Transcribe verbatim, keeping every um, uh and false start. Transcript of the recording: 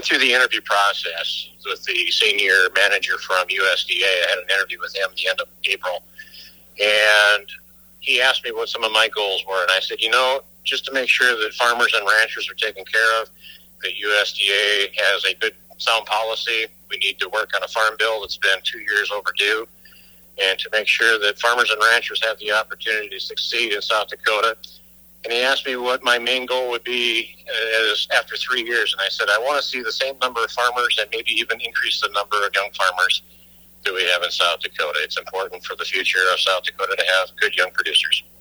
went through the interview process with the senior manager from U S D A. I had an interview with him at the end of April. And he asked me what some of my goals were. And I said, you know, just to make sure that farmers and ranchers are taken care of, that U S D A has a good, sound policy. We need to work on a farm bill that's been two years overdue. And to make sure that farmers and ranchers have the opportunity to succeed in South Dakota. And he asked me what my main goal would be as after three years. And I said, I want to see the same number of farmers and maybe even increase the number of young farmers that we have in South Dakota. It's important for the future of South Dakota to have good young producers.